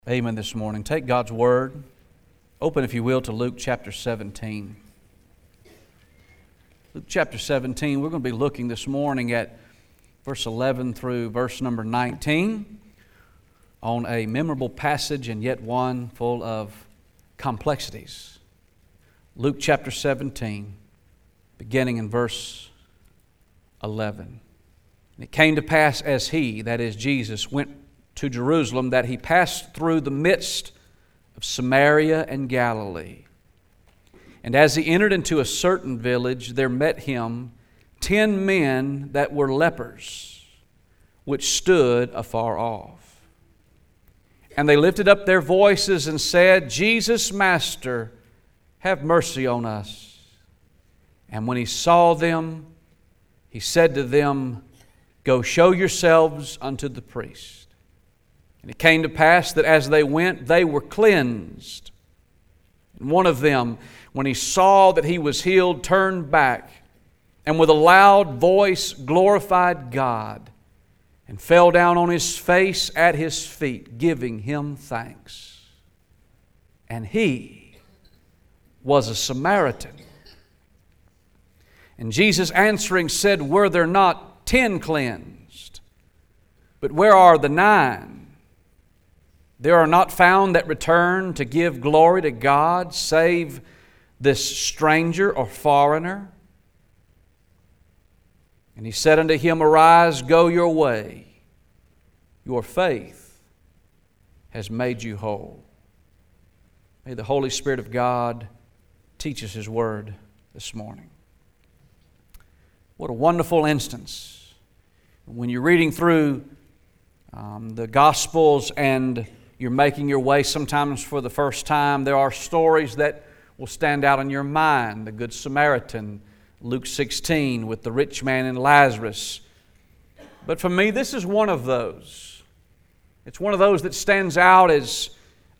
Amen this morning. Take God's Word. Open, if you will, to Luke chapter 17. Luke chapter 17, we're going to be looking this morning at verse 11 through verse number 19 on a memorable passage and yet one full of complexities. Luke chapter 17, beginning in verse 11. And it came to pass as he, that is Jesus, went to Jerusalem, that he passed through the midst of Samaria and Galilee. And as he entered into a certain village, there met him 10 men that were lepers, which stood afar off. And they lifted up their voices and said, Jesus, Master, have mercy on us. And when he saw them, he said to them, Go show yourselves unto the priest. And it came to pass that as they went, they were cleansed. And one of them, when he saw that he was healed, turned back, and with a loud voice glorified God, and fell down on his face at his feet, giving him thanks. And he was a Samaritan. And Jesus answering said, Were there not 10 cleansed? But where are the 9? There are not found that return to give glory to God, save this stranger or foreigner. And he said unto him, Arise, go your way. Your faith has made you whole. May the Holy Spirit of God teach us His Word this morning. What a wonderful instance. When you're reading through the Gospels and you're making your way sometimes for the first time, there are stories that will stand out in your mind. The Good Samaritan, Luke 16, with the rich man and Lazarus. But for me, this is one of those. It's one of those that stands out as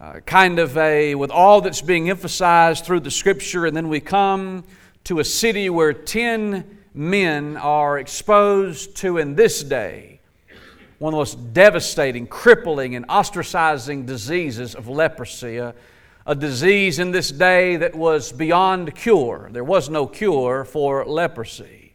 with all that's being emphasized through the Scripture, and then we come to a city where 10 men are exposed to, in this day, one of the most devastating, crippling, and ostracizing diseases of leprosy. A disease in this day that was beyond cure. There was no cure for leprosy.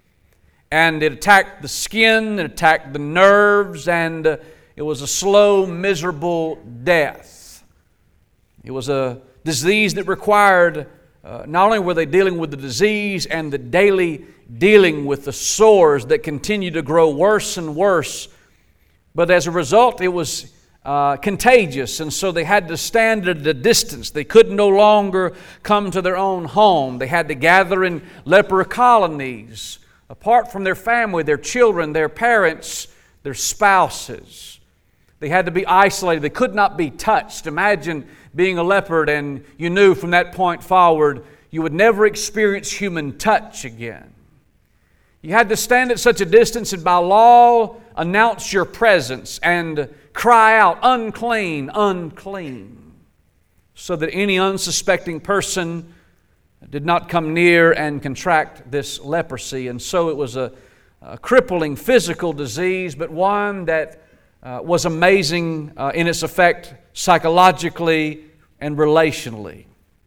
And it attacked the skin, it attacked the nerves, and it was a slow, miserable death. It was a disease that required, not only were they dealing with the disease and the daily dealing with the sores that continued to grow worse and worse, but as a result, it was contagious, and so they had to stand at a distance. They could no longer come to their own home. They had to gather in leper colonies, apart from their family, their children, their parents, their spouses. They had to be isolated. They could not be touched. Imagine being a leopard, and you knew from that point forward you would never experience human touch again. You had to stand at such a distance and by law announce your presence and cry out, unclean, unclean, so that any unsuspecting person did not come near and contract this leprosy. And so it was a crippling physical disease, but one that was amazing in its effect psychologically and relationally.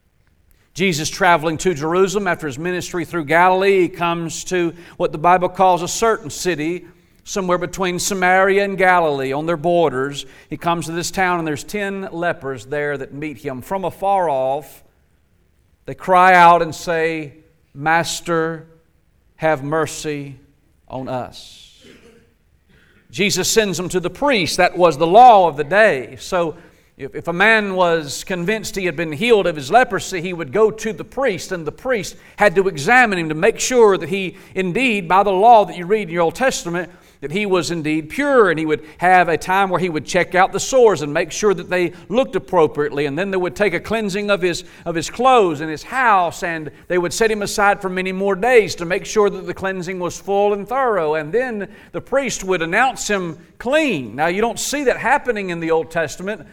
Jesus traveling to Jerusalem after His ministry through Galilee, He comes to what the Bible calls a certain city, somewhere between Samaria and Galilee on their borders. He comes to this town and there's 10 lepers there that meet Him. From afar off, they cry out and say, Master, have mercy on us. Jesus sends them to the priest. That was the law of the day. So if a man was convinced he had been healed of his leprosy, he would go to the priest, and the priest had to examine him to make sure that he indeed, by the law that you read in your Old Testament, that he was indeed pure, and he would have a time where he would check out the sores and make sure that they looked appropriately, and then they would take a cleansing of his clothes and his house, and they would set him aside for many more days to make sure that the cleansing was full and thorough, and then the priest would announce him clean. Now you don't see that happening in the Old Testament,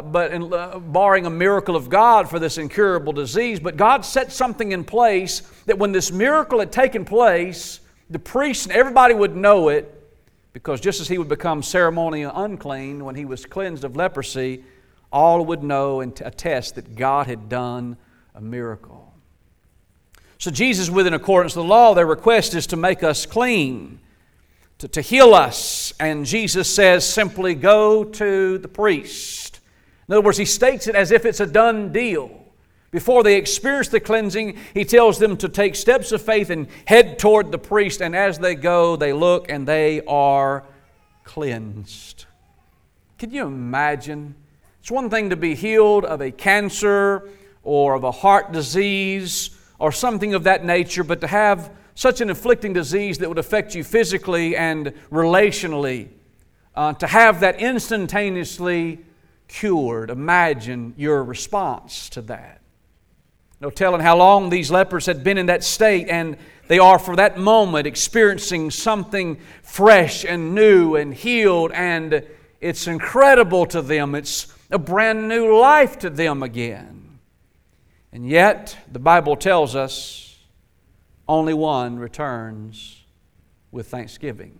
barring a miracle of God for this incurable disease, but God set something in place that when this miracle had taken place, the priest and everybody would know it, because just as he would become ceremonially unclean when he was cleansed of leprosy, all would know and attest that God had done a miracle. So Jesus, within accordance with the law, their request is to make us clean, to heal us. And Jesus says simply, go to the priest. In other words, He states it as if it's a done deal. Before they experience the cleansing, He tells them to take steps of faith and head toward the priest. And as they go, they look and they are cleansed. Can you imagine? It's one thing to be healed of a cancer or of a heart disease or something of that nature, but to have such an afflicting disease that would affect you physically and relationally, to have that instantaneously cured. Imagine your response to that. No telling how long these lepers had been in that state, and they are for that moment experiencing something fresh and new and healed, and it's incredible to them. It's a brand new life to them again. And yet, the Bible tells us only one returns with thanksgiving.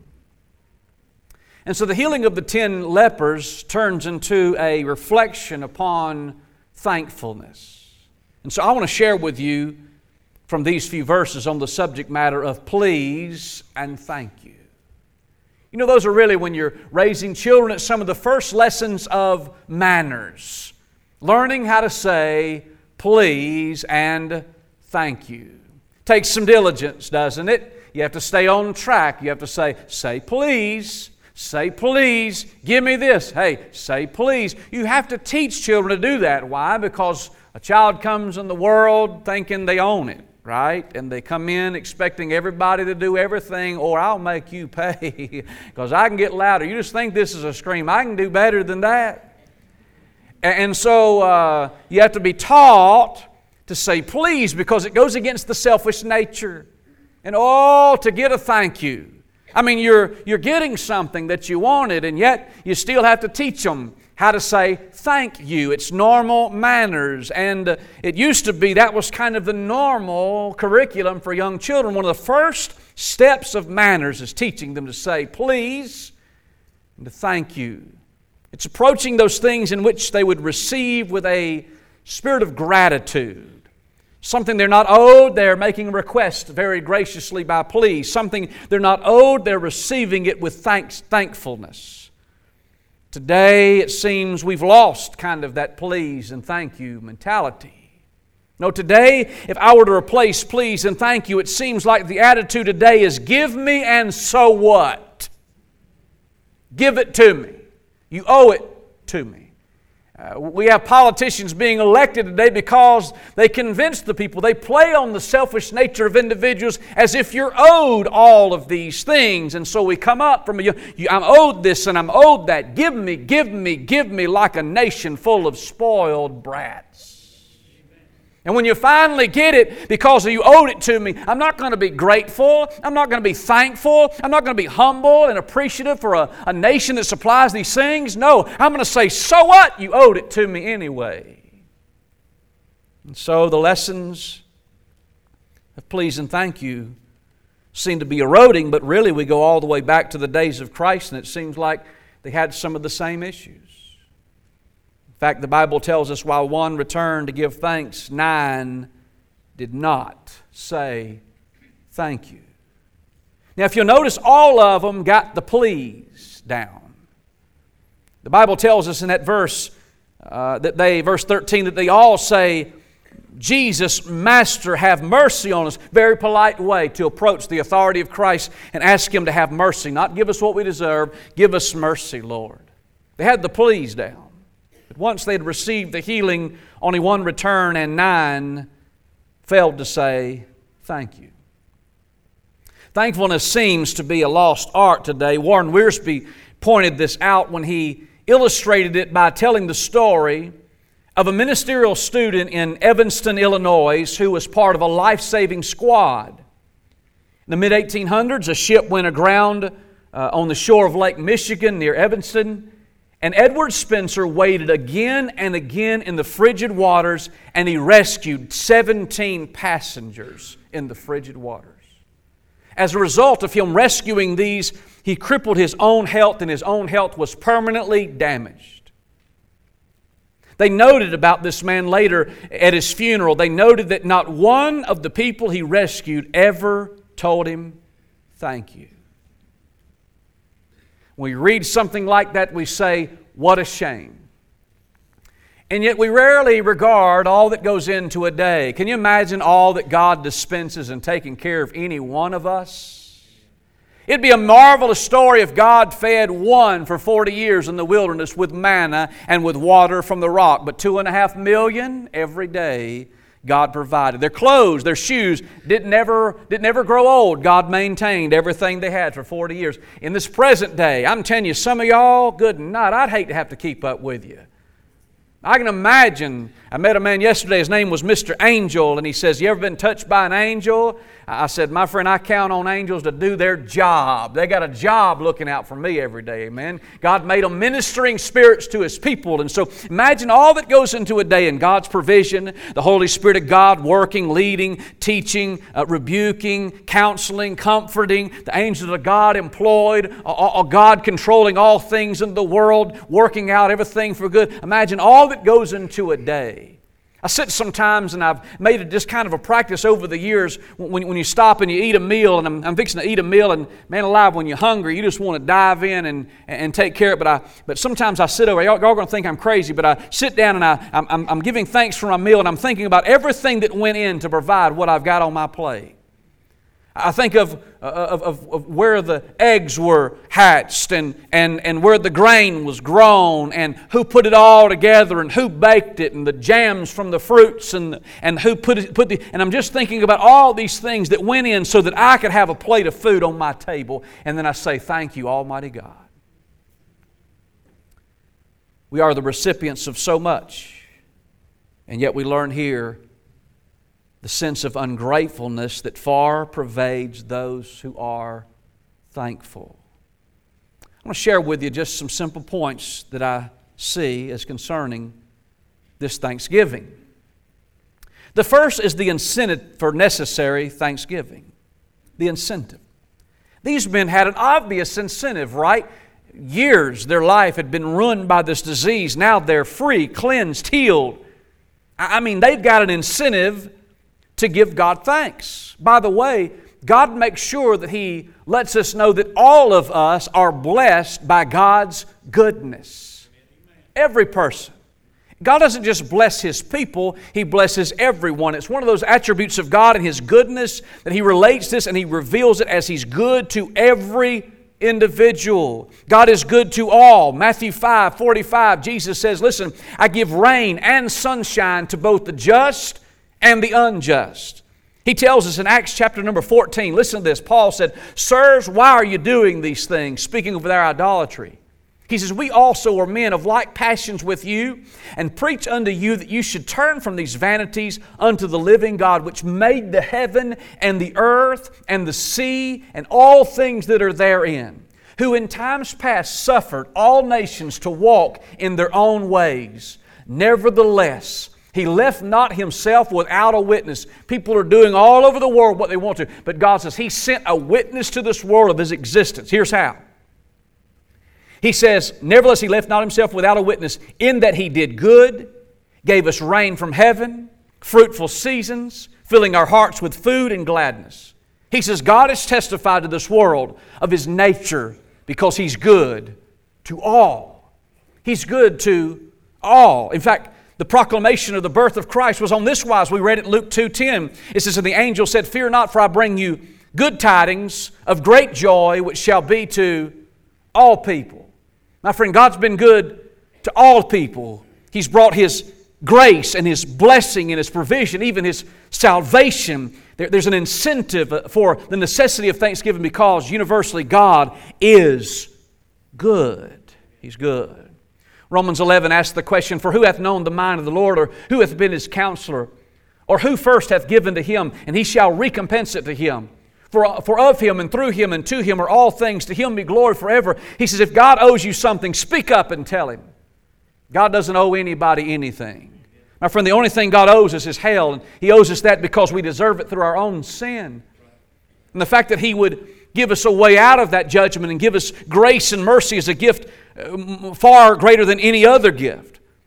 And so the healing of the 10 lepers turns into a reflection upon thankfulness. And so I want to share with you from these few verses on the subject matter of please and thank you. You know, those are really, when you're raising children, it's some of the first lessons of manners. Learning how to say please and thank you. Takes some diligence, doesn't it? You have to stay on track. You have to say please. Say please. Give me this. Hey, say please. You have to teach children to do that. Why? Because a child comes in the world thinking they own it, right? And they come in expecting everybody to do everything, or I'll make you pay because I can get louder. You just think this is a scream. I can do better than that. And so you have to be taught to say please, because it goes against the selfish nature. And to get a thank you. I mean, you're getting something that you wanted, and yet you still have to teach them how to say thank you. It's normal manners. And it used to be that was kind of the normal curriculum for young children. One of the first steps of manners is teaching them to say please and to thank you. It's approaching those things in which they would receive with a spirit of gratitude. Something they're not owed, they're making a request very graciously by please. Something they're not owed, they're receiving it with thankfulness. Today, it seems we've lost kind of that please and thank you mentality. No, today, if I were to replace please and thank you, it seems like the attitude today is give me and so what? Give it to me. You owe it to me. We have politicians being elected today because they convince the people. They play on the selfish nature of individuals as if you're owed all of these things. And so we come up from I'm owed this and I'm owed that. Give me, give me, give me, like a nation full of spoiled brats. And when you finally get it because you owed it to me, I'm not going to be grateful. I'm not going to be thankful. I'm not going to be humble and appreciative for a nation that supplies these things. No, I'm going to say, so what? You owed it to me anyway. And so the lessons of please and thank you seem to be eroding, but really we go all the way back to the days of Christ, and it seems like they had some of the same issues. In fact, the Bible tells us while one returned to give thanks, 9 did not say thank you. Now, if you'll notice, all of them got the please down. The Bible tells us in that verse, verse 13, that they all say, Jesus, Master, have mercy on us. Very polite way to approach the authority of Christ and ask Him to have mercy. Not give us what we deserve. Give us mercy, Lord. They had the please down. But once they'd received the healing, only one returned, and 9 failed to say thank you. Thankfulness seems to be a lost art today. Warren Wiersbe pointed this out when he illustrated it by telling the story of a ministerial student in Evanston, Illinois, who was part of a life-saving squad. In the mid-1800s, a ship went aground on the shore of Lake Michigan near Evanston. And Edward Spencer waded again and again in the frigid waters, and he rescued 17 passengers in the frigid waters. As a result of him rescuing these, he crippled his own health, and his own health was permanently damaged. They noted about this man later at his funeral. They noted that not one of the people he rescued ever told him, "Thank you." When we read something like that, we say, "What a shame." And yet we rarely regard all that goes into a day. Can you imagine all that God dispenses in taking care of any one of us? It'd be a marvelous story if God fed one for 40 years in the wilderness with manna and with water from the rock. But 2.5 million every day God provided. Their clothes, their shoes didn't ever grow old. God maintained everything they had for 40 years. In this present day, I'm telling you, some of y'all, good night, I'd hate to have to keep up with you. I can imagine, I met a man yesterday, his name was Mr. Angel, and he says, "You ever been touched by an angel?" I said, "My friend, I count on angels to do their job. They got a job looking out for me every day, amen." God made them ministering spirits to His people. And so imagine all that goes into a day in God's provision, the Holy Spirit of God working, leading, teaching, rebuking, counseling, comforting, the angels of God employed, God controlling all things in the world, working out everything for good. Imagine all that goes into a day. I sit sometimes, and I've made it just kind of a practice over the years, when you stop and you eat a meal, and I'm fixing to eat a meal, and man alive, when you're hungry, you just want to dive in and take care of it. But sometimes I sit over, y'all going to think I'm crazy, but I sit down and I'm giving thanks for my meal, and I'm thinking about everything that went in to provide what I've got on my plate. I think of where the eggs were hatched and where the grain was grown and who put it all together and who baked it and the jams from the fruits and who and I'm just thinking about all these things that went in so that I could have a plate of food on my table, and then I say, "Thank you, Almighty God." We are the recipients of so much, and yet we learn here the sense of ungratefulness that far pervades those who are thankful. I want to share with you just some simple points that I see as concerning this thanksgiving. The first is the incentive for necessary thanksgiving. The incentive. These men had an obvious incentive, right? Years their life had been ruined by this disease. Now they're free, cleansed, healed. I mean, they've got an incentive to give God thanks. By the way, God makes sure that He lets us know that all of us are blessed by God's goodness. Every person. God doesn't just bless His people, He blesses everyone. It's one of those attributes of God and His goodness that He relates this and He reveals it as He's good to every individual. God is good to all. Matthew 5:45, Jesus says, "Listen, I give rain and sunshine to both the just and the unjust." He tells us in Acts chapter number 14, listen to this. Paul said, "Sirs, why are you doing these things?" Speaking of their idolatry. He says, "We also are men of like passions with you, and preach unto you that you should turn from these vanities unto the living God, which made the heaven and the earth and the sea and all things that are therein, who in times past suffered all nations to walk in their own ways. Nevertheless, He left not Himself without a witness." People are doing all over the world what they want to, but God says He sent a witness to this world of His existence. Here's how. He says, "Nevertheless, He left not Himself without a witness, in that He did good, gave us rain from heaven, fruitful seasons, filling our hearts with food and gladness." He says God has testified to this world of His nature because He's good to all. He's good to all. In fact, the proclamation of the birth of Christ was on this wise. We read it in Luke 2:10. It says, "And the angel said, Fear not, for I bring you good tidings of great joy, which shall be to all people." My friend, God's been good to all people. He's brought His grace and His blessing and His provision, even His salvation. There's an incentive for the necessity of thanksgiving because universally God is good. He's good. Romans 11 asks the question, "For who hath known the mind of the Lord, or who hath been His counselor? Or who first hath given to Him, and He shall recompense it to him? For of Him, and through Him, and to Him are all things. To Him be glory forever." He says, if God owes you something, speak up and tell Him. God doesn't owe anybody anything. My friend, the only thing God owes us is hell, and He owes us that because we deserve it through our own sin. And the fact that He would give us a way out of that judgment and give us grace and mercy is a gift far greater than any other gift.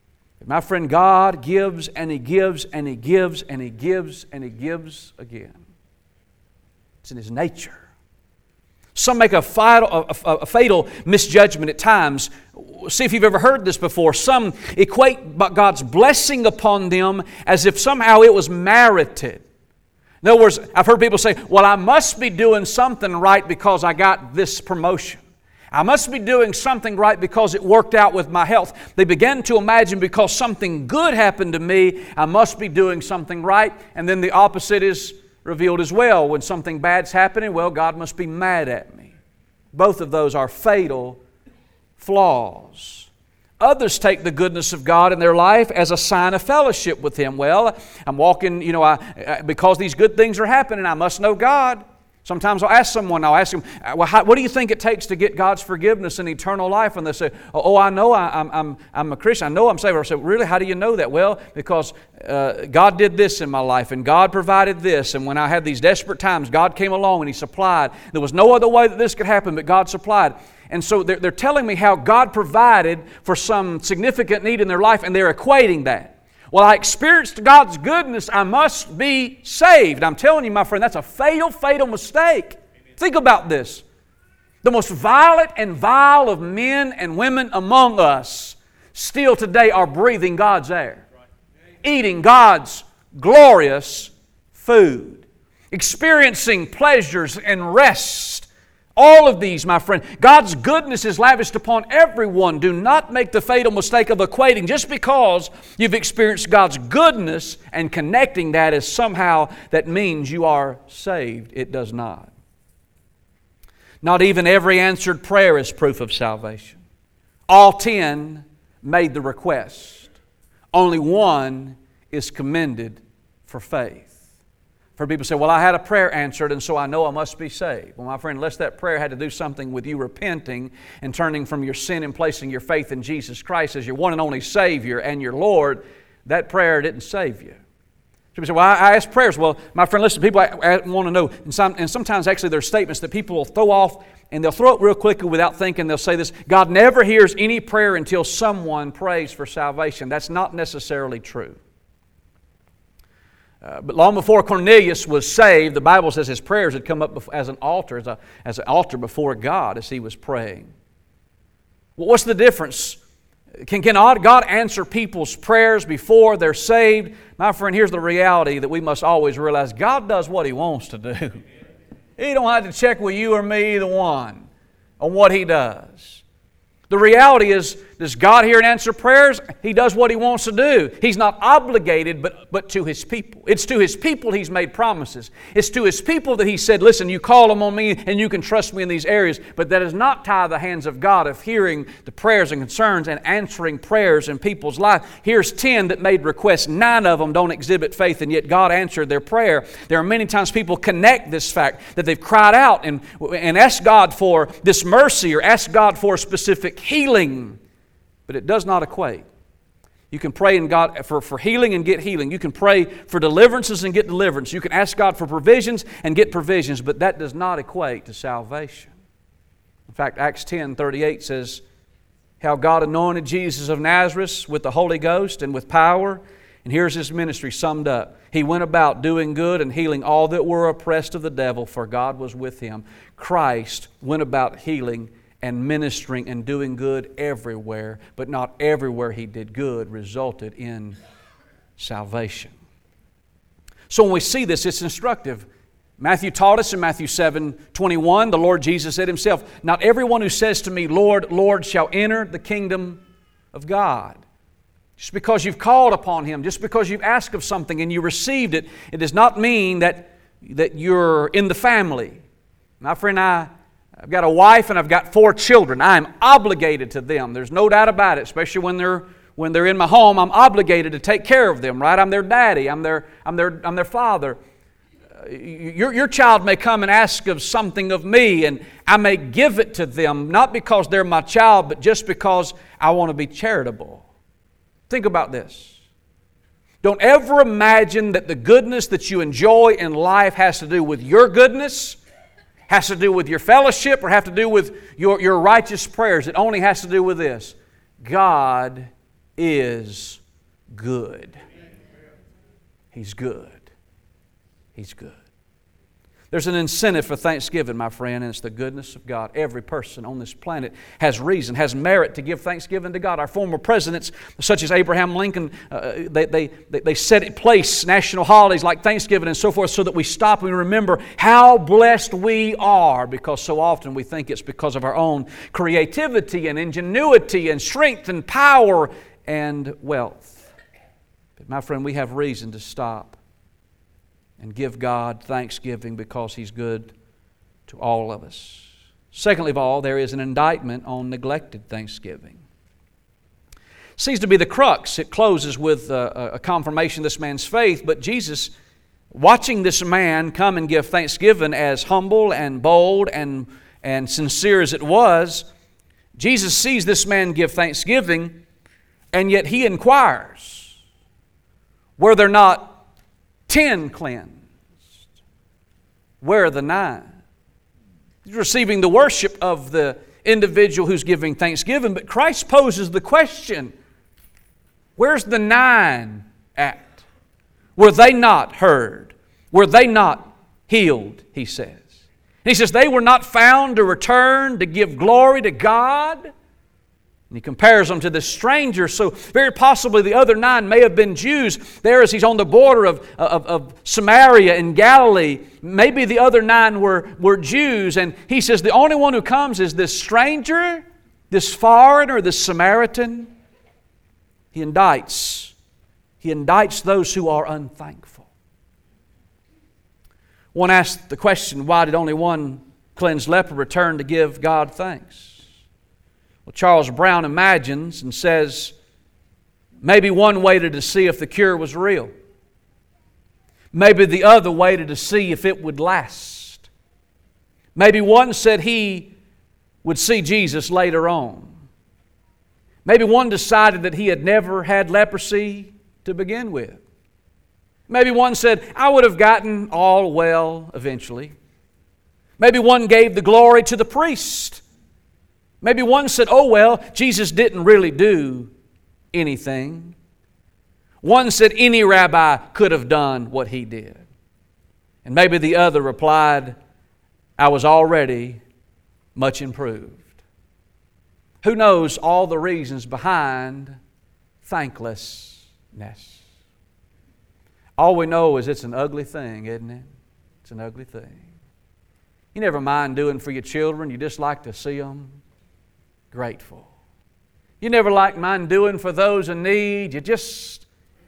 My friend, God gives and He gives and He gives and He gives and He gives again. It's in His nature. Some make a fatal misjudgment at times. See if you've ever heard this before. Some equate God's blessing upon them as if somehow it was merited. In other words, I've heard people say, well, I must be doing something right because I got this promotion. I must be doing something right because it worked out with my health. They began to imagine because something good happened to me, I must be doing something right. And then the opposite is revealed as well. When something bad's happening, well, God must be mad at me. Both of those are fatal flaws. Others take the goodness of God in their life as a sign of fellowship with Him. Well, I'm walking, because these good things are happening, I must know God. Sometimes I'll ask them, well, what do you think it takes to get God's forgiveness and eternal life? And they say, oh, I know I'm a Christian. I know I'm saved. I say, really, how do you know that? Well, because God did this in my life, and God provided this. And when I had these desperate times, God came along and He supplied. There was no other way that this could happen, but God supplied. And so they're telling me how God provided for some significant need in their life, and they're equating that. Well, I experienced God's goodness, I must be saved. I'm telling you, my friend, that's a fatal, fatal mistake. Amen. Think about this. The most violent and vile of men and women among us still today are breathing God's air, eating God's glorious food, experiencing pleasures and rest. All of these, my friend, God's goodness is lavished upon everyone. Do not make the fatal mistake of equating just because you've experienced God's goodness and connecting that as somehow that means you are saved. It does not. Not even every answered prayer is proof of salvation. All 10 made the request. Only one is commended for faith. For people say, well, I had a prayer answered and so I know I must be saved. Well, my friend, unless that prayer had to do something with you repenting and turning from your sin and placing your faith in Jesus Christ as your one and only Savior and your Lord, that prayer didn't save you. People say, well, I ask prayers. Well, my friend, listen, people want to know, and sometimes actually there are statements that people will throw off and they'll throw it real quickly without thinking. They'll say this, God never hears any prayer until someone prays for salvation. That's not necessarily true. But long before Cornelius was saved, the Bible says his prayers had come up as an altar, as an altar before God as he was praying. Well, what's the difference? Can God answer people's prayers before they're saved? My friend, here's the reality that we must always realize. God does what He wants to do. He don't have to check with you or me, either one, on what He does. The reality is, does God hear and answer prayers? He does what He wants to do. He's not obligated, but to His people. It's to His people He's made promises. It's to His people that He said, listen, you call them on me and you can trust me in these areas. But that does not tie the hands of God of hearing the prayers and concerns and answering prayers in people's life. Here's 10 that made requests. 9 of them don't exhibit faith, and yet God answered their prayer. There are many times people connect this fact that they've cried out and asked God for this mercy or asked God for a specific healing. But it does not equate. You can pray in God for healing and get healing. You can pray for deliverances and get deliverance. You can ask God for provisions and get provisions, but that does not equate to salvation. In fact, Acts 10:38 says, how God anointed Jesus of Nazareth with the Holy Ghost and with power. And here's His ministry summed up. He went about doing good and healing all that were oppressed of the devil, for God was with Him. Christ went about healing and ministering and doing good everywhere, but not everywhere He did good resulted in salvation. So when we see this, it's instructive. Matthew taught us in Matthew 7:21, the Lord Jesus said Himself, not everyone who says to me, Lord, Lord, shall enter the kingdom of God. Just because you've called upon Him, just because you've asked of something and you received it, it does not mean that you're in the family. My friend, I've got a wife and I've got 4 children. I am obligated to them. There's no doubt about it, especially when they're in my home. I'm obligated to take care of them, right? I'm their daddy. I'm their father. Your child may come and ask of something of me, and I may give it to them, not because they're my child, but just because I want to be charitable. Think about this. Don't ever imagine that the goodness that you enjoy in life has to do with your goodness, has to do with your fellowship, or have to do with your righteous prayers. It only has to do with this. God is good. He's good. He's good. There's an incentive for thanksgiving, my friend, and it's the goodness of God. Every person on this planet has reason, has merit to give thanksgiving to God. Our former presidents, such as Abraham Lincoln, they set in place national holidays like Thanksgiving and so forth so that we stop and we remember how blessed we are, because so often we think it's because of our own creativity and ingenuity and strength and power and wealth. But my friend, we have reason to stop and give God thanksgiving because He's good to all of us. Secondly of all, there is an indictment on neglected thanksgiving. Seems to be the crux. It closes with a confirmation of this man's faith, but Jesus, watching this man come and give thanksgiving, as humble and bold and sincere as it was, Jesus sees this man give thanksgiving, and yet He inquires, were there not 10 cleansed? Where are the 9? He's receiving the worship of the individual who's giving thanksgiving, but Christ poses the question, where's the 9 at? Were they not heard? Were they not healed, He says. And He says, they were not found to return to give glory to God. And He compares them to this stranger. So very possibly the other 9 may have been Jews. There as He's on the border of Samaria and Galilee, maybe the other 9 were Jews. And He says the only one who comes is this stranger, this foreigner, this Samaritan. He indicts those who are unthankful. One asked the question, why did only one cleansed leper return to give God thanks? Well, Charles Brown imagines and says, maybe one waited to see if the cure was real. Maybe the other waited to see if it would last. Maybe one said he would see Jesus later on. Maybe one decided that he had never had leprosy to begin with. Maybe one said, I would have gotten all well eventually. Maybe one gave the glory to the priest. Maybe one said, oh well, Jesus didn't really do anything. One said any rabbi could have done what he did. And maybe the other replied, I was already much improved. Who knows all the reasons behind thanklessness? All we know is it's an ugly thing, isn't it? It's an ugly thing. You never mind doing for your children, you just like to see them grateful. You never mind doing for those in need. You just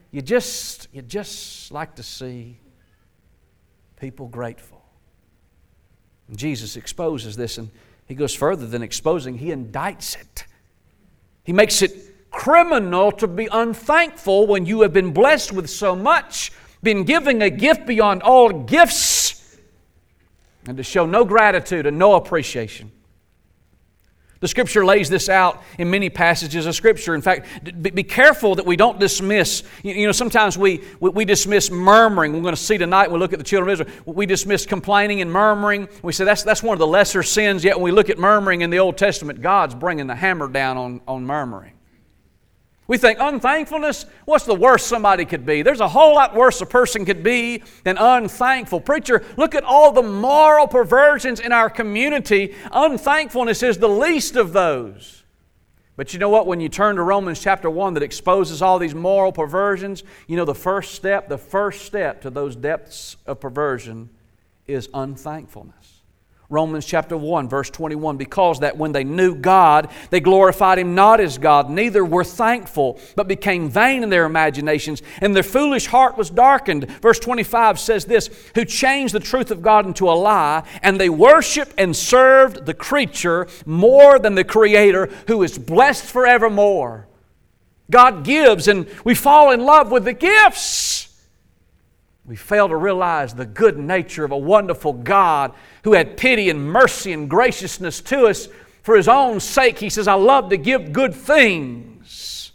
like to see people grateful. And Jesus exposes this, and He goes further than exposing. He indicts it. He makes it criminal to be unthankful when you have been blessed with so much, been given a gift beyond all gifts, and to show no gratitude and no appreciation. The Scripture lays this out in many passages of Scripture. In fact, be careful that we don't dismiss. You know, sometimes we dismiss murmuring. We're going to see tonight, we look at the children of Israel, we dismiss complaining and murmuring. We say that's one of the lesser sins, yet when we look at murmuring in the Old Testament, God's bringing the hammer down on murmuring. We think unthankfulness, what's the worst somebody could be? There's a whole lot worse a person could be than unthankful. Preacher, look at all the moral perversions in our community. Unthankfulness is the least of those. But you know what? When you turn to Romans chapter 1 that exposes all these moral perversions, you know the first step to those depths of perversion is unthankfulness. Romans chapter 1, verse 21, because that when they knew God, they glorified Him not as God, neither were thankful, but became vain in their imaginations, and their foolish heart was darkened. Verse 25 says this, who changed the truth of God into a lie, and they worshiped and served the creature more than the Creator, who is blessed forevermore. God gives, and we fall in love with the gifts. We fail to realize the good nature of a wonderful God who had pity and mercy and graciousness to us. For His own sake, He says, I love to give good things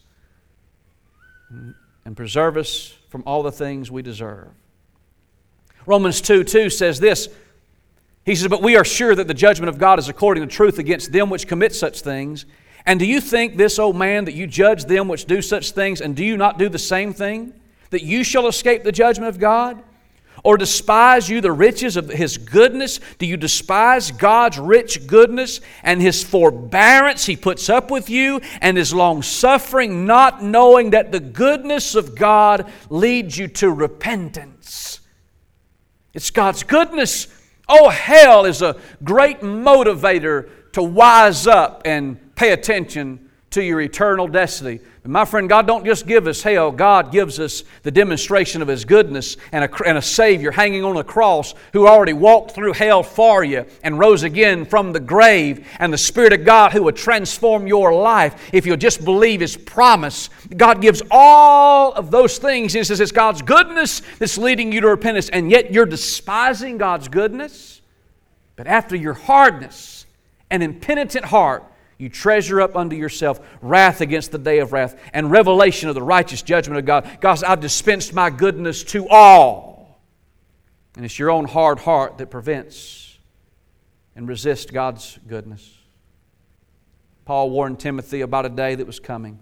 and preserve us from all the things we deserve. Romans 2:2 says this. He says, but we are sure that the judgment of God is according to truth against them which commit such things, And do you think this, O man, that you judge them which do such things, and do you not do the same thing, that you shall escape the judgment of God? Or despise you the riches of His goodness? Do you despise God's rich goodness and His forbearance He puts up with you, and His long-suffering, not knowing that the goodness of God leads you to repentance? It's God's goodness. Oh, hell is a great motivator to wise up and pay attention to your eternal destiny. But my friend, God don't just give us hell. God gives us the demonstration of His goodness and a Savior hanging on a cross who already walked through hell for you and rose again from the grave, and the Spirit of God who would transform your life if you'll just believe His promise. God gives all of those things. And He says it's God's goodness that's leading you to repentance, and yet you're despising God's goodness. But after your hardness and impenitent heart, you treasure up unto yourself wrath against the day of wrath and revelation of the righteous judgment of God. God says, I've dispensed my goodness to all. And it's your own hard heart that prevents and resists God's goodness. Paul warned Timothy about a day that was coming,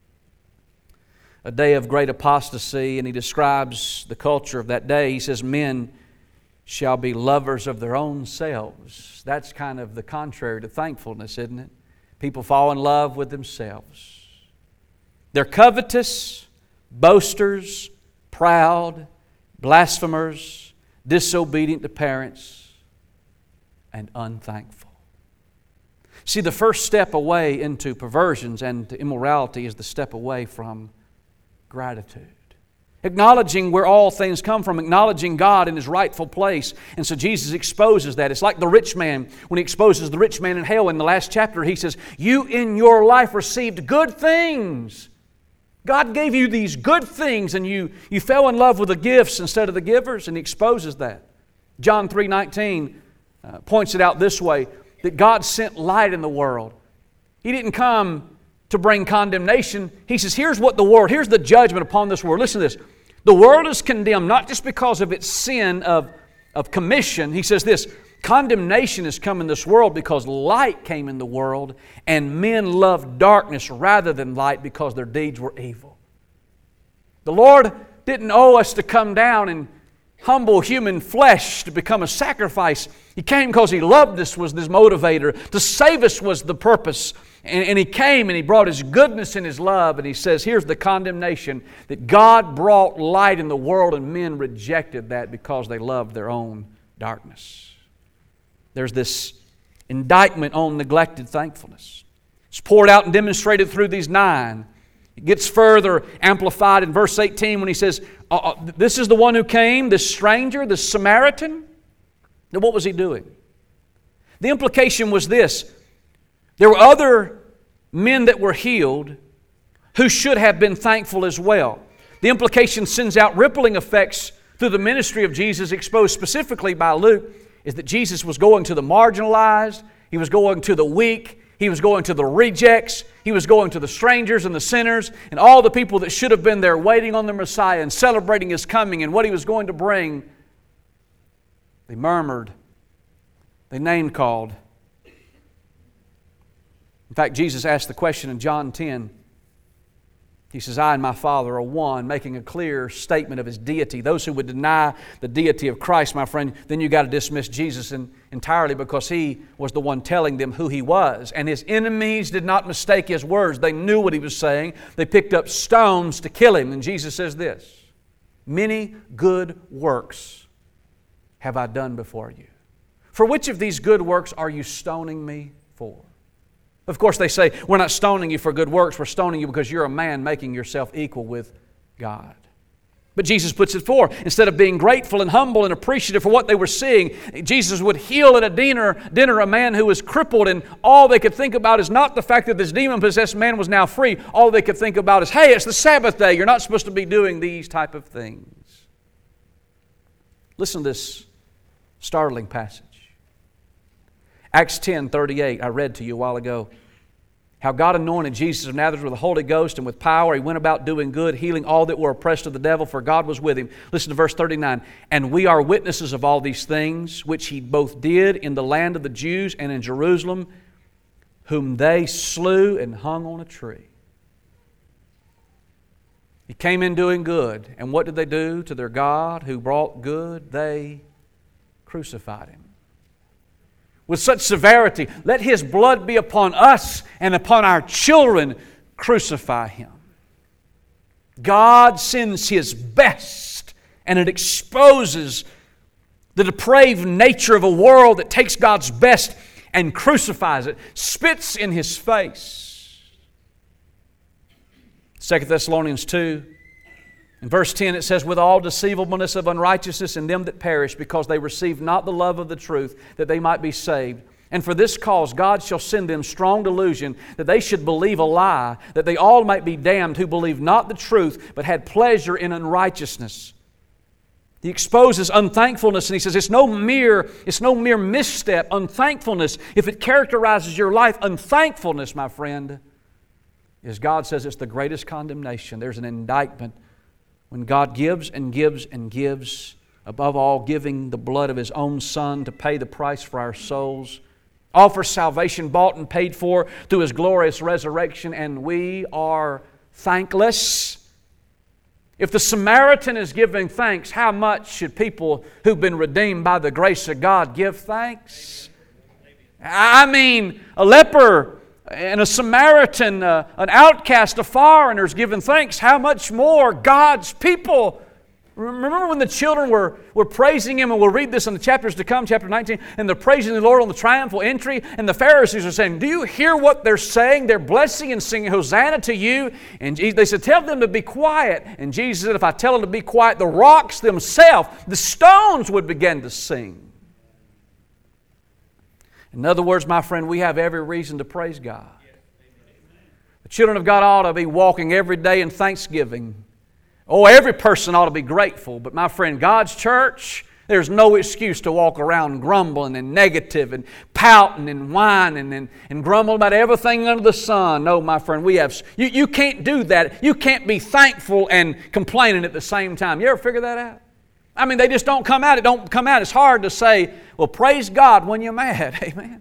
a day of great apostasy, and he describes the culture of that day. He says, men shall be lovers of their own selves. That's kind of the contrary to thankfulness, isn't it? People fall in love with themselves. They're covetous, boasters, proud, blasphemers, disobedient to parents, and unthankful. See, the first step away into perversions and to immorality is the step away from gratitude. Acknowledging where all things come from, acknowledging God in His rightful place. And so Jesus exposes that. It's like the rich man, when He exposes the rich man in hell in the last chapter, He says, you in your life received good things. God gave you these good things, and you fell in love with the gifts instead of the givers, and He exposes that. John 3:19 points it out this way, that God sent light in the world. He didn't come to bring condemnation. He says, here's the judgment upon this world. Listen to this. The world is condemned not just because of its sin of commission. He says this, condemnation has come in this world because light came in the world, and men loved darkness rather than light because their deeds were evil. The Lord didn't owe us to come down and humble human flesh to become a sacrifice. He came because He loved us, was His motivator. To save us was the purpose. And He came and He brought His goodness and His love. And He says, here's the condemnation, that God brought light in the world and men rejected that because they loved their own darkness. There's this indictment on neglected thankfulness. It's poured out and demonstrated through these 9. It gets further amplified in verse 18 when He says, this is the one who came, this stranger, this Samaritan. Now what was he doing? The implication was this. There were other men that were healed who should have been thankful as well. The implication sends out rippling effects through the ministry of Jesus, exposed specifically by Luke, is that Jesus was going to the marginalized, He was going to the weak, He was going to the rejects, He was going to the strangers and the sinners, and all the people that should have been there waiting on the Messiah and celebrating His coming and what He was going to bring. They murmured, they name-called. In fact, Jesus asked the question in John 10. He says, I and my Father are one, making a clear statement of His deity. Those who would deny the deity of Christ, my friend, then you got to dismiss Jesus entirely, because He was the one telling them who He was. And His enemies did not mistake His words. They knew what He was saying. They picked up stones to kill Him. And Jesus says this, many good works have I done before you. For which of these good works are you stoning me for? Of course, they say, we're not stoning you for good works. We're stoning you because you're a man making yourself equal with God. But Jesus puts it forth. Instead of being grateful and humble and appreciative for what they were seeing, Jesus would heal at a dinner a man who was crippled, and all they could think about is not the fact that this demon-possessed man was now free. All they could think about is, hey, it's the Sabbath day. You're not supposed to be doing these type of things. Listen to this startling passage. Acts 10:38, I read to you a while ago. How God anointed Jesus of Nazareth with the Holy Ghost and with power. He went about doing good, healing all that were oppressed of the devil, for God was with Him. Listen to verse 39. And we are witnesses of all these things, which He both did in the land of the Jews and in Jerusalem, whom they slew and hung on a tree. He came in doing good. And what did they do to their God who brought good? They crucified Him. With such severity, let His blood be upon us and upon our children. Crucify Him. God sends His best, and it exposes the depraved nature of a world that takes God's best and crucifies it, spits in His face. 2 Thessalonians 2, in verse 10 it says, with all deceivableness of unrighteousness in them that perish, because they received not the love of the truth, that they might be saved. And for this cause God shall send them strong delusion, that they should believe a lie, that they all might be damned who believed not the truth, but had pleasure in unrighteousness. He exposes unthankfulness, and he says it's no mere misstep. Unthankfulness, if it characterizes your life, unthankfulness, my friend, as God says, it's the greatest condemnation. There's an indictment when God gives and gives and gives, above all giving the blood of His own Son to pay the price for our souls, offers salvation bought and paid for through His glorious resurrection, and we are thankless. If the Samaritan is giving thanks, how much should people who've been redeemed by the grace of God give thanks? I mean, a leper and a Samaritan, an outcast, a foreigner is giving thanks. How much more God's people? Remember when the children were praising Him, and we'll read this in the chapters to come, chapter 19, and they're praising the Lord on the triumphal entry, and the Pharisees are saying, do you hear what they're saying? They're blessing and singing, Hosanna to you. And they said, tell them to be quiet. And Jesus said, if I tell them to be quiet, the rocks themselves, the stones would begin to sing. In other words, my friend, we have every reason to praise God. The children of God ought to be walking every day in thanksgiving. Oh, every person ought to be grateful. But my friend, God's church, there's no excuse to walk around grumbling and negative and pouting and whining and grumbling about everything under the sun. No, my friend, you can't do that. You can't be thankful and complaining at the same time. You ever figure that out? I mean, they just don't come out. It don't come out. It's hard to say, well, praise God when you're mad. Amen.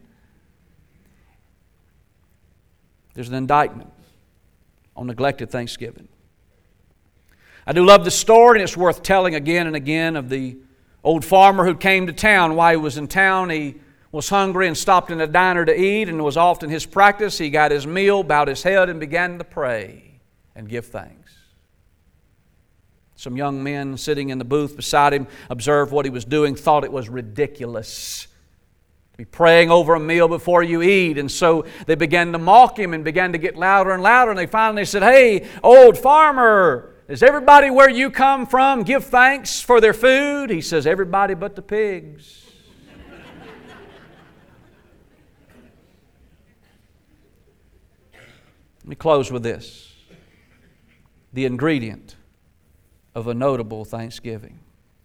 There's an indictment on neglected thanksgiving. I do love the story, and it's worth telling again and again, of the old farmer who came to town. While he was in town, he was hungry and stopped in a diner to eat, and it was often his practice. He got his meal, bowed his head, and began to pray and give thanks. Some young men sitting in the booth beside him observed what he was doing, thought it was ridiculous to be praying over a meal before you eat. And so they began to mock him and began to get louder and louder. And they finally said, hey, old farmer, does everybody where you come from give thanks for their food? He says, everybody but the pigs. Let me close with this. The ingredient of a notable thanksgiving.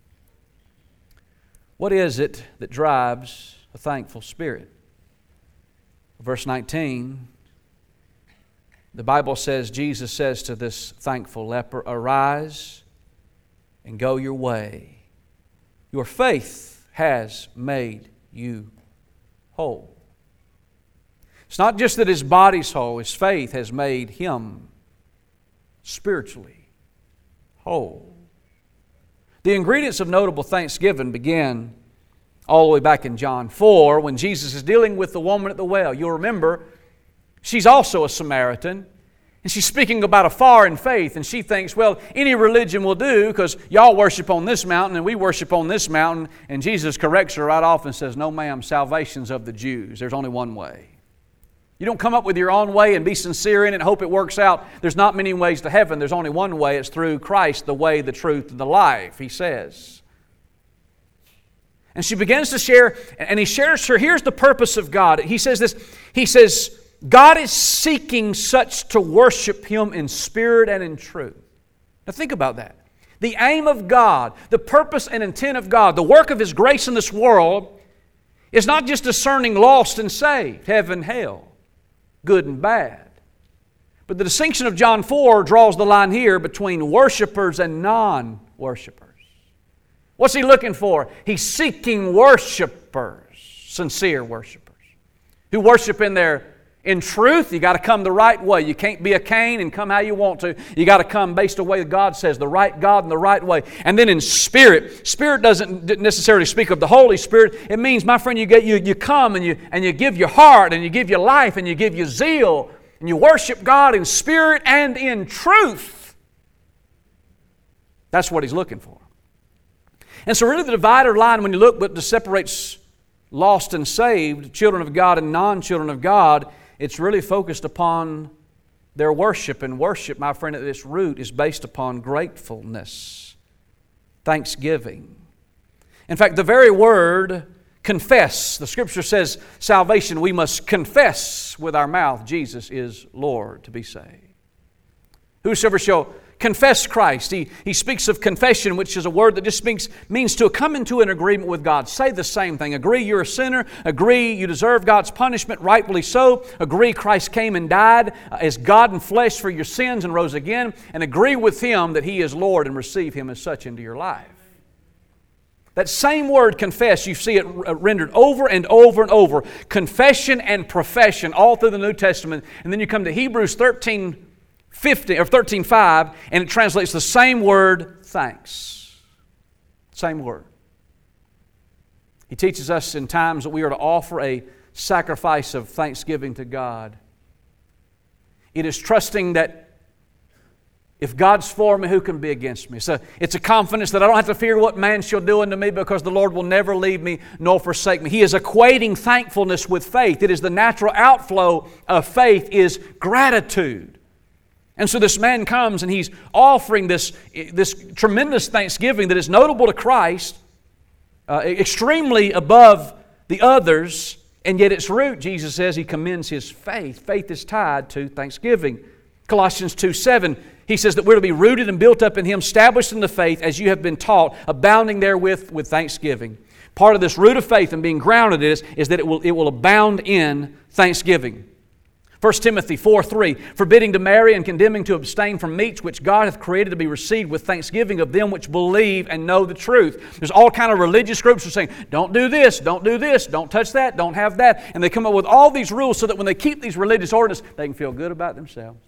What is it that drives a thankful spirit? Verse 19, the Bible says, Jesus says to this thankful leper, arise and go your way. Your faith has made you whole. It's not just that his body's whole, his faith has made him spiritually whole. The ingredients of notable thanksgiving begin all the way back in John 4 when Jesus is dealing with the woman at the well. You'll remember, she's also a Samaritan, and she's speaking about a foreign faith, and she thinks, well, any religion will do because y'all worship on this mountain and we worship on this mountain. And Jesus corrects her right off and says, no ma'am, salvation's of the Jews. There's only one way. You don't come up with your own way and be sincere in it and hope it works out. There's not many ways to heaven. There's only one way. It's through Christ, the way, the truth, and the life, he says. And she begins to share, and he shares her, here's the purpose of God. He says this, he says, God is seeking such to worship Him in spirit and in truth. Now think about that. The aim of God, the purpose and intent of God, the work of His grace in this world is not just discerning lost and saved, heaven, hell, good and bad. But the distinction of John 4 draws the line here between worshipers and non-worshipers. What's He looking for? He's seeking worshipers, sincere worshipers, who worship in their In truth, you got to come the right way. You can't be a Cain and come how you want to. You got to come based on the way God says, the right God and the right way. And then in spirit, spirit doesn't necessarily speak of the Holy Spirit. It means, my friend, you come and you give your heart and you give your life and you give your zeal and you worship God in spirit and in truth. That's what He's looking for. And so really the divider line, when you look, that separates lost and saved, children of God and non-children of God, it's really focused upon their worship. And worship, my friend, at its root is based upon gratefulness, thanksgiving. In fact, the very word confess, the Scripture says salvation, we must confess with our mouth Jesus is Lord to be saved. Whosoever shall confess Christ. He speaks of confession, which is a word that just means to come into an agreement with God. Say the same thing. Agree you're a sinner. Agree you deserve God's punishment, rightfully so. Agree Christ came and died as God in flesh for your sins and rose again. And agree with Him that He is Lord and receive Him as such into your life. That same word, confess, you see it rendered over and over and over. Confession and profession all through the New Testament. And then you come to Hebrews 13:5, and it translates the same word, thanks. Same word. He teaches us in times that we are to offer a sacrifice of thanksgiving to God. It is trusting that if God's for me, who can be against me? So it's a confidence that I don't have to fear what man shall do unto me, because the Lord will never leave me nor forsake me. He is equating thankfulness with faith. It is the natural outflow of faith is gratitude. And so this man comes and he's offering this tremendous thanksgiving that is notable to Christ, extremely above the others, and yet its root, Jesus says, he commends his faith. Faith is tied to thanksgiving. Colossians 2:7, he says that we're to be rooted and built up in Him, established in the faith as you have been taught, abounding therewith with thanksgiving. Part of this root of faith and being grounded is that it will abound in thanksgiving. 1 Timothy 4:3, forbidding to marry and condemning to abstain from meats which God hath created to be received with thanksgiving of them which believe and know the truth. There's all kind of religious groups who are saying, don't do this, don't touch that, don't have that. And they come up with all these rules so that when they keep these religious ordinances, they can feel good about themselves.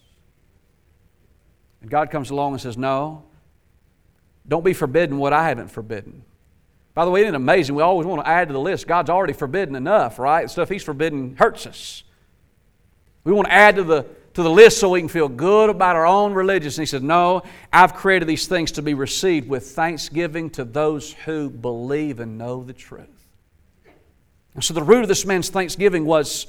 And God comes along and says, no, don't be forbidden what I haven't forbidden. By the way, isn't it amazing? We always want to add to the list. God's already forbidden enough, right? The stuff He's forbidden hurts us. We want to add to the list so we can feel good about our own religion. And He said, no, I've created these things to be received with thanksgiving to those who believe and know the truth. And so the root of this man's thanksgiving was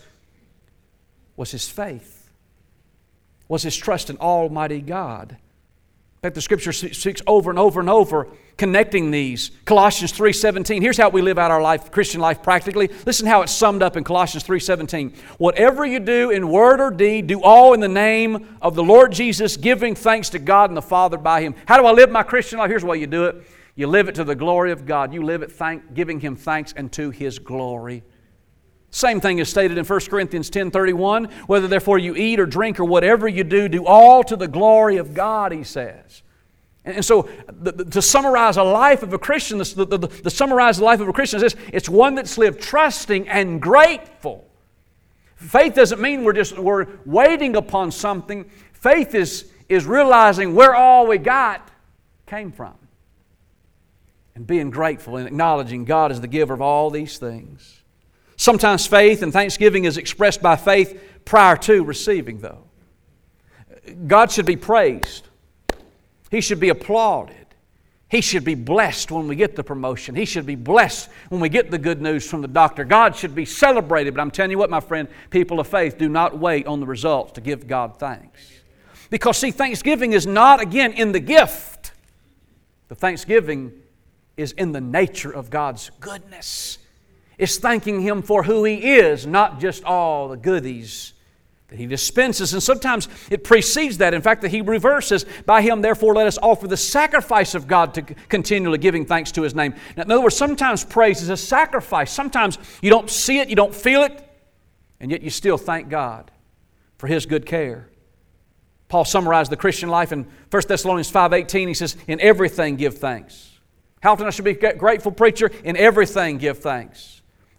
his faith, was his trust in Almighty God. In fact, the Scripture speaks over and over and over, connecting these. Colossians 3:17, here's how we live out our life, Christian life practically. Listen how it's summed up in Colossians 3:17. Whatever you do in word or deed, do all in the name of the Lord Jesus, giving thanks to God and the Father by Him. How do I live my Christian life? Here's the way you do it. You live it to the glory of God. You live it giving Him thanks and to His glory. Same thing is stated in 1 Corinthians 10:31. Whether therefore you eat or drink or whatever you do, do all to the glory of God, he says. And so to summarize a life of a Christian, the summarized life of a Christian is this: it's one that's lived trusting and grateful. Faith doesn't mean we're waiting upon something. Faith is realizing where all we got came from. And being grateful and acknowledging God as the giver of all these things. Sometimes faith and thanksgiving is expressed by faith prior to receiving, though. God should be praised. He should be applauded. He should be blessed when we get the promotion. He should be blessed when we get the good news from the doctor. God should be celebrated. But I'm telling you what, my friend, people of faith, do not wait on the results to give God thanks. Because, see, thanksgiving is not, again, in the gift. The thanksgiving is in the nature of God's goodness. It's thanking Him for who He is, not just all the goodies that He dispenses. And sometimes it precedes that. In fact, the Hebrew verse says, by Him therefore let us offer the sacrifice of God to continually giving thanks to His name. Now, in other words, sometimes praise is a sacrifice. Sometimes you don't see it, you don't feel it, and yet you still thank God for His good care. Paul summarized the Christian life in 1 Thessalonians 5:18. He says, in everything give thanks. How often I should be grateful, preacher? In everything give thanks.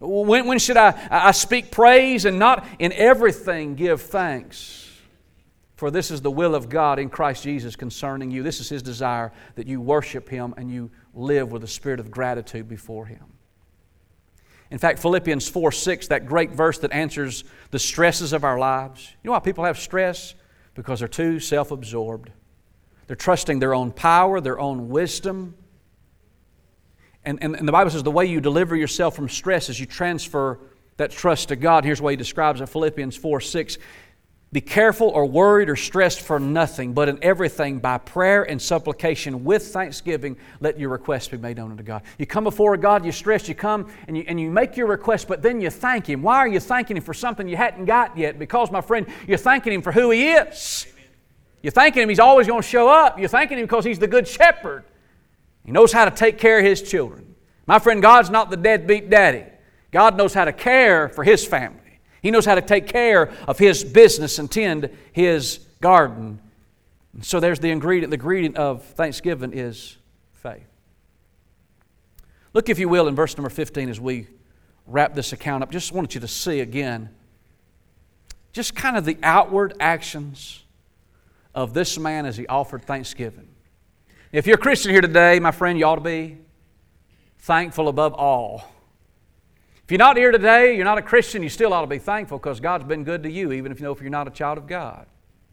When should I speak praise and not in everything give thanks? For this is the will of God in Christ Jesus concerning you. This is His desire, that you worship Him and you live with a spirit of gratitude before Him. In fact, Philippians 4:6, that great verse that answers the stresses of our lives. You know why people have stress? Because they're too self-absorbed. They're trusting their own power, their own wisdom. And the Bible says the way you deliver yourself from stress is you transfer that trust to God. Here's what He describes in Philippians 4:6. Be careful or worried or stressed for nothing, but in everything by prayer and supplication with thanksgiving, let your requests be made known unto God. You come before God, you're stressed, you come and you make your request, but then you thank Him. Why are you thanking Him for something you hadn't got yet? Because, my friend, you're thanking Him for who He is. You're thanking Him He's always going to show up. You're thanking Him because He's the good shepherd. He knows how to take care of His children. My friend, God's not the deadbeat daddy. God knows how to care for His family. He knows how to take care of His business and tend His garden. And so there's the ingredient. The ingredient of thanksgiving is faith. Look, if you will, in verse number 15 as we wrap this account up. Just wanted you to see again just kind of the outward actions of this man as he offered thanksgiving. If you're a Christian here today, my friend, you ought to be thankful above all. If you're not here today, you're not a Christian, you still ought to be thankful because God's been good to you, even if you're not a child of God.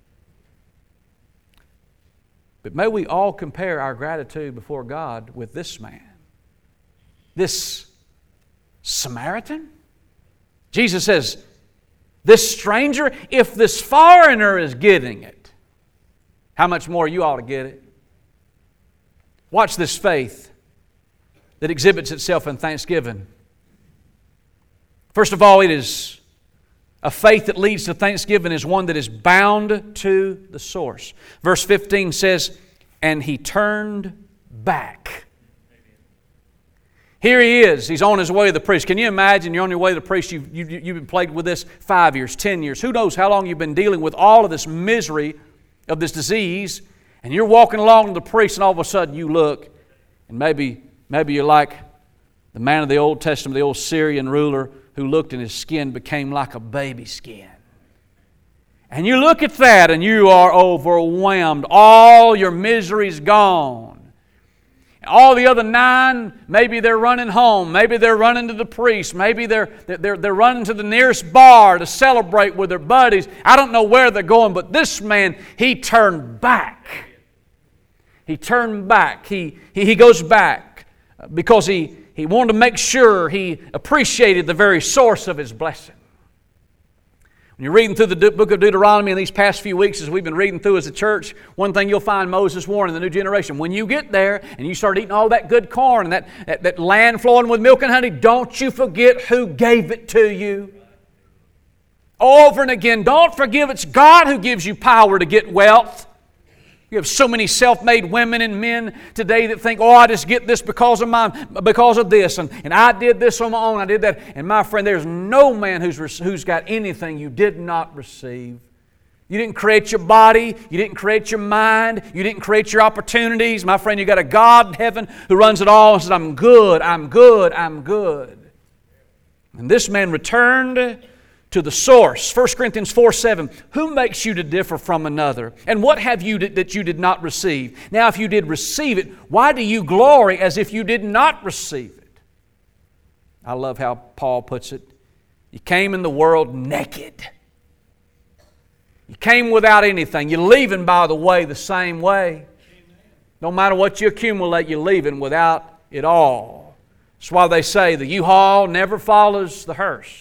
But may we all compare our gratitude before God with this man, this Samaritan. Jesus says, this stranger, if this foreigner is getting it, how much more you ought to get it? Watch this faith that exhibits itself in thanksgiving. First of all, it is a faith that leads to thanksgiving is one that is bound to the source. Verse 15 says, and he turned back. Here he is. He's on his way to the priest. Can you imagine you're on your way to the priest? You've been plagued with this 5 years, 10 years. Who knows how long you've been dealing with all of this misery of this disease. And you're walking along to the priest and all of a sudden you look and maybe you're like the man of the Old Testament, the old Syrian ruler who looked and his skin became like a baby skin. And you look at that and you are overwhelmed. All your misery's gone. All the other 9, maybe they're running home. Maybe they're running to the priest. Maybe they're running to the nearest bar to celebrate with their buddies. I don't know where they're going, but this man, he turned back. He turned back. He goes back because he wanted to make sure he appreciated the very source of his blessing. When you're reading through the book of Deuteronomy in these past few weeks as we've been reading through as a church, one thing you'll find Moses warning the new generation, when you get there and you start eating all that good corn and that land flowing with milk and honey, don't you forget who gave it to you. Over and again, don't forget it's God who gives you power to get wealth. You have so many self-made women and men today that think, I just get this because of this, and I did this on my own, I did that. And my friend, there's no man who's got anything you did not receive. You didn't create your body, you didn't create your mind, you didn't create your opportunities. My friend, you got a God in heaven who runs it all and says, I'm good, I'm good, I'm good. And this man returned to the source. 1 Corinthians 4:7. Who makes you to differ from another? And what have you that you did not receive? Now, if you did receive it, why do you glory as if you did not receive it? I love how Paul puts it. You came in the world naked. You came without anything. You're leaving, by the way, the same way. No matter what you accumulate, you're leaving without it all. That's why they say the U-Haul never follows the hearse.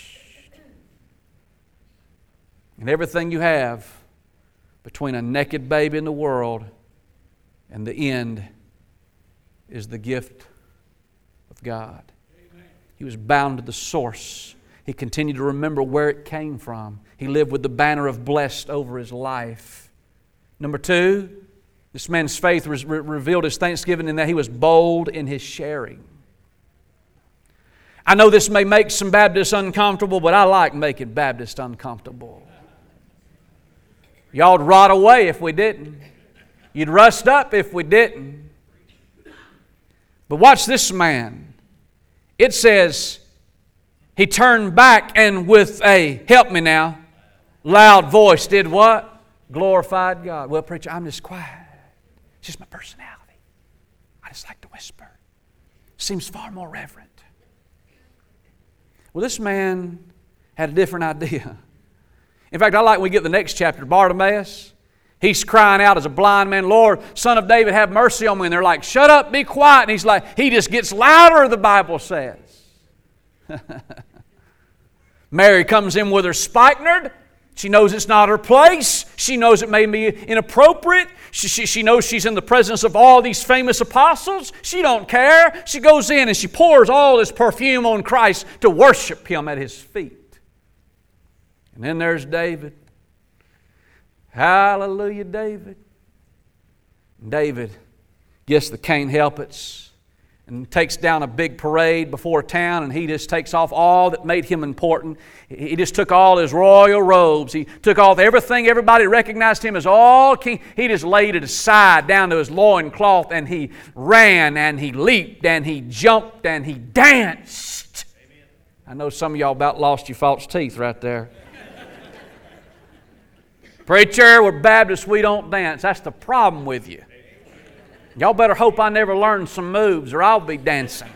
And everything you have between a naked baby in the world and the end is the gift of God. Amen. He was bound to the source. He continued to remember where it came from. He lived with the banner of blessed over his life. Number 2, this man's faith revealed his thanksgiving in that he was bold in his sharing. I know this may make some Baptists uncomfortable, but I like making Baptists uncomfortable. Y'all'd rot away if we didn't. You'd rust up if we didn't. But watch this man. It says, He turned back and with a, help me now, loud voice did what? Glorified God. Well, preacher, I'm just quiet. It's just my personality. I just like to whisper. Seems far more reverent. Well, this man had a different idea. In fact, I like when we get the next chapter, Bartimaeus. He's crying out as a blind man, Lord, Son of David, have mercy on me. And they're like, shut up, be quiet. And he's like, he just gets louder, the Bible says. Mary comes in with her spikenard. She knows it's not her place. She knows it may be inappropriate. She knows she's in the presence of all these famous apostles. She don't care. She goes in and she pours all this perfume on Christ to worship Him at His feet. And then there's David. Hallelujah, David. David gets the can't help it's and takes down a big parade before town, and he just takes off all that made him important. He just took all his royal robes. He took off everything everybody recognized him as all king. He just laid it aside down to his loincloth, and he ran, and he leaped, and he jumped, and he danced. Amen. I know some of y'all about lost your false teeth right there. Preacher, we're Baptists, we don't dance. That's the problem with you. Y'all better hope I never learn some moves or I'll be dancing.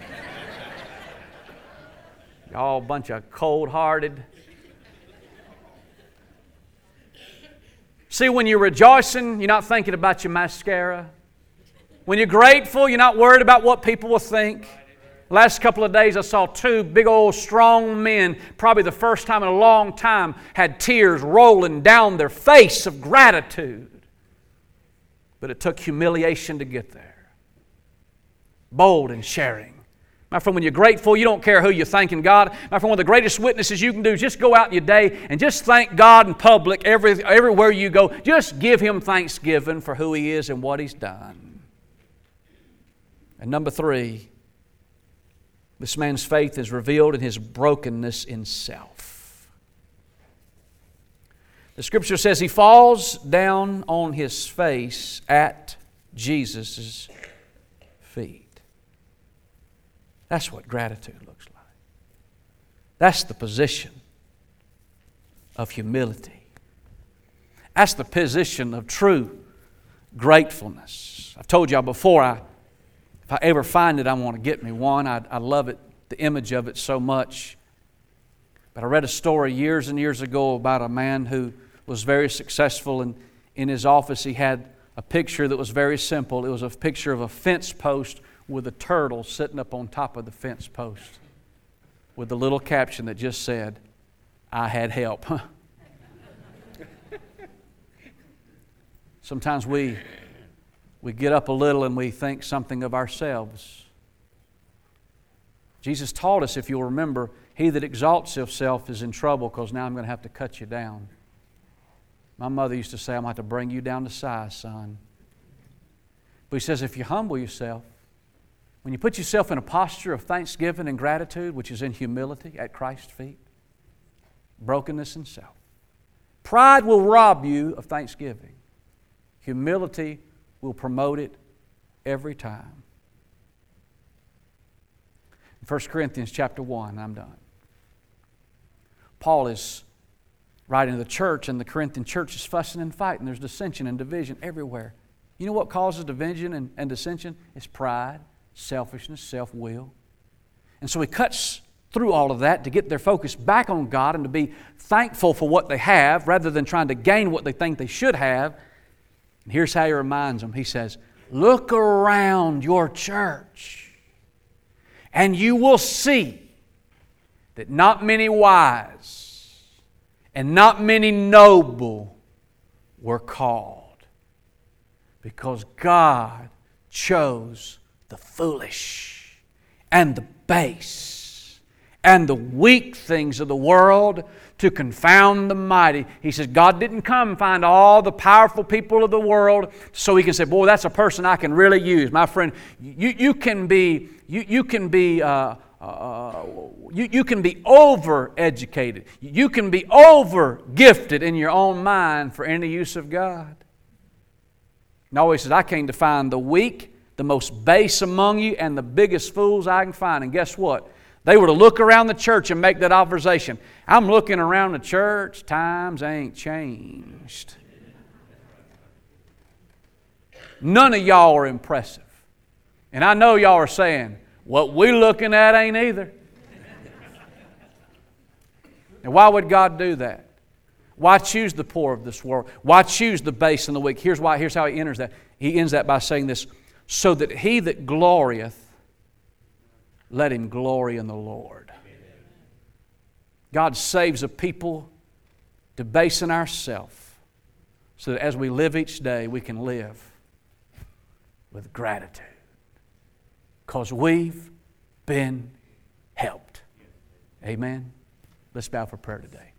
Y'all a bunch of cold-hearted. See, when you're rejoicing, you're not thinking about your mascara. When you're grateful, you're not worried about what people will think. Last couple of days I saw two big old strong men, probably the first time in a long time, had tears rolling down their face of gratitude. But it took humiliation to get there. Bold and sharing. My friend, when you're grateful, you don't care who you're thanking God. My friend, one of the greatest witnesses you can do is just go out in your day and just thank God in public everywhere you go. Just give Him thanksgiving for who He is and what He's done. And number 3, this man's faith is revealed in his brokenness in self. The Scripture says he falls down on his face at Jesus' feet. That's what gratitude looks like. That's the position of humility. That's the position of true gratefulness. I've told y'all before, if I ever find it, I want to get me one. I love it, the image of it so much. But I read a story years and years ago about a man who was very successful, and in his office he had a picture that was very simple. It was a picture of a fence post with a turtle sitting up on top of the fence post with the little caption that just said, I had help. Sometimes we get up a little and we think something of ourselves. Jesus taught us, if you'll remember, he that exalts himself is in trouble because now I'm going to have to cut you down. My mother used to say, I'm going to have to bring you down to size, son. But he says, if you humble yourself, when you put yourself in a posture of thanksgiving and gratitude, which is in humility at Christ's feet, brokenness in self. Pride will rob you of thanksgiving. Humility will promote it every time. In 1 Corinthians chapter 1, I'm done. Paul is writing to the church, and the Corinthian church is fussing and fighting. There's dissension and division everywhere. You know what causes division and dissension? It's pride, selfishness, self-will. And so he cuts through all of that to get their focus back on God and to be thankful for what they have rather than trying to gain what they think they should have. And here's how he reminds them. He says, look around your church and you will see that not many wise and not many noble were called, because God chose the foolish and the base and the weak things of the world to confound the mighty. He says God didn't come and find all the powerful people of the world so He can say, boy, that's a person I can really use. My friend, you can be over-educated. You can be over-gifted in your own mind for any use of God. No, He says, I came to find the weak, the most base among you, and the biggest fools I can find. And guess what? They were to look around the church and make that observation. I'm looking around the church, times ain't changed. None of y'all are impressive. And I know y'all are saying, what we're looking at ain't either. And why would God do that? Why choose the poor of this world? Why choose the base and the weak? Here's why. Here's how He enters that. He ends that by saying this, so that he that glorieth, let him glory in the Lord. God saves a people debasing ourselves so that as we live each day, we can live with gratitude. Because we've been helped. Amen. Let's bow for prayer today.